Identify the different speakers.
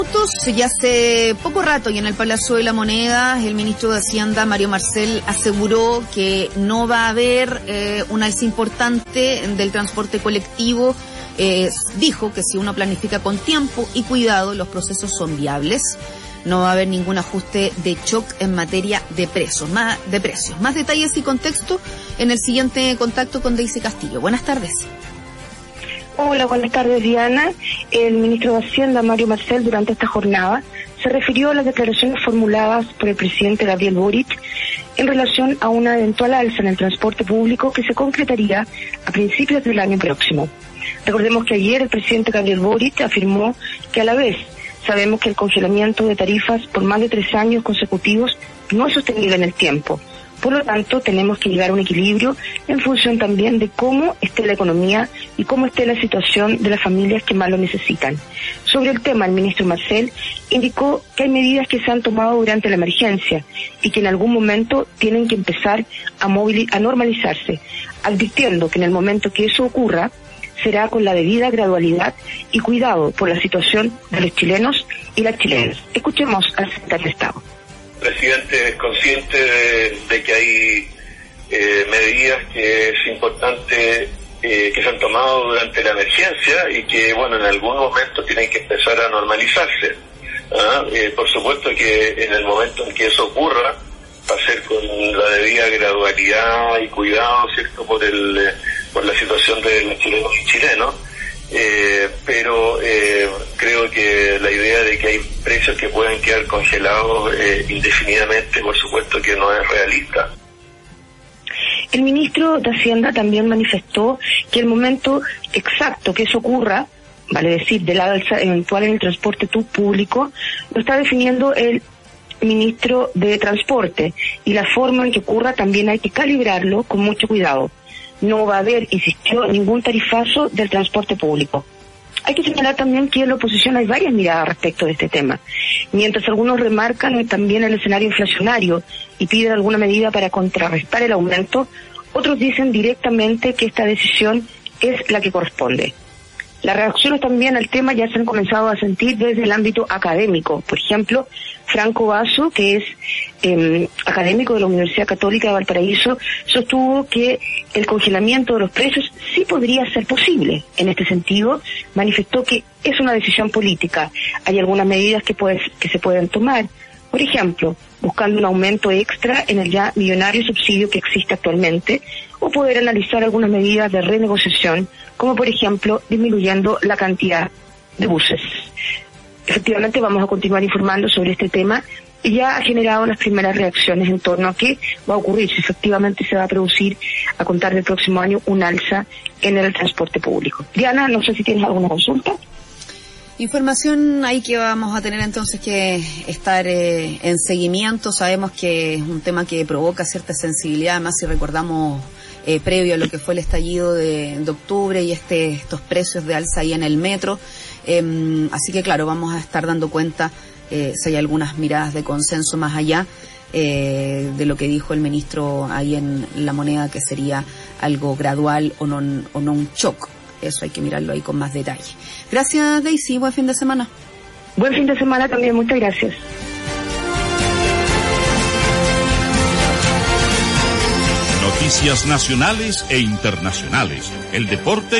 Speaker 1: Ya hace poco rato y en el Palacio de la Moneda el ministro de Hacienda, Mario Marcel, aseguró que no va a haber un alza importante del transporte colectivo. Dijo que si uno planifica con tiempo y cuidado, los procesos son viables. No va a haber ningún ajuste de shock en materia de precios. Más detalles y contexto en el siguiente contacto con Daisy Castillo. Buenas tardes.
Speaker 2: Hola, buenas tardes, Diana. El ministro de Hacienda, Mario Marcel, durante esta jornada se refirió a las declaraciones formuladas por el presidente Gabriel Boric en relación a una eventual alza en el transporte público que se concretaría a principios del año próximo. Recordemos que ayer el presidente Gabriel Boric afirmó que a la vez sabemos que el congelamiento de tarifas por más de 3 años consecutivos no es sostenible en el tiempo. Por lo tanto, tenemos que llegar a un equilibrio en función también de cómo esté la economía y cómo esté la situación de las familias que más lo necesitan. Sobre el tema, el ministro Marcel indicó que hay medidas que se han tomado durante la emergencia y que en algún momento tienen que empezar a normalizarse, advirtiendo que en el momento que eso ocurra, será con la debida gradualidad y cuidado por la situación de los chilenos y las chilenas. Escuchemos al secretario de Estado.
Speaker 3: El presidente es consciente de que hay medidas que es importante que se han tomado durante la emergencia y que, bueno, en algún momento tienen que empezar a normalizarse. Por supuesto que en el momento en que eso ocurra, va a ser con la debida gradualidad y cuidado, ¿cierto?, por la situación de los chilenos y chilenos. Pero creo que la idea de que hay precios que pueden quedar congelados indefinidamente, por supuesto que no es realista.
Speaker 2: El ministro de Hacienda también manifestó que el momento exacto que eso ocurra, vale decir, de la alza eventual en el transporte público, lo está definiendo el ministro de Transporte, y la forma en que ocurra también hay que calibrarlo con mucho cuidado. No va a haber, insistió, ningún tarifazo del transporte público. Hay que señalar también que en la oposición hay varias miradas respecto de este tema. Mientras algunos remarcan también el escenario inflacionario y piden alguna medida para contrarrestar el aumento, otros dicen directamente que esta decisión es la que corresponde. Las reacciones también al tema ya se han comenzado a sentir desde el ámbito académico. Por ejemplo, Franco Basso, que es académico de la Universidad Católica de Valparaíso, sostuvo que el congelamiento de los precios sí podría ser posible. En este sentido, manifestó que es una decisión política. Hay algunas medidas que se pueden tomar. Por ejemplo, buscando un aumento extra en el ya millonario subsidio que existe actualmente, o poder analizar algunas medidas de renegociación, como por ejemplo disminuyendo la cantidad de buses. Efectivamente vamos a continuar informando sobre este tema y ya ha generado las primeras reacciones en torno a qué va a ocurrir, si efectivamente se va a producir a contar del próximo año un alza en el transporte público. Diana, no sé si tienes alguna consulta.
Speaker 1: Información ahí que vamos a tener entonces que estar en seguimiento. Sabemos que es un tema que provoca cierta sensibilidad, además si recordamos previo a lo que fue el estallido de octubre y estos precios de alza ahí en el metro. Así que claro, vamos a estar dando cuenta si hay algunas miradas de consenso más allá de lo que dijo el ministro ahí en La Moneda, que sería algo gradual o no un shock. Eso hay que mirarlo ahí con más detalle. Gracias, Daisy. Buen fin de semana.
Speaker 2: Buen fin de semana también. Muchas gracias.
Speaker 4: Noticias nacionales e internacionales. El deporte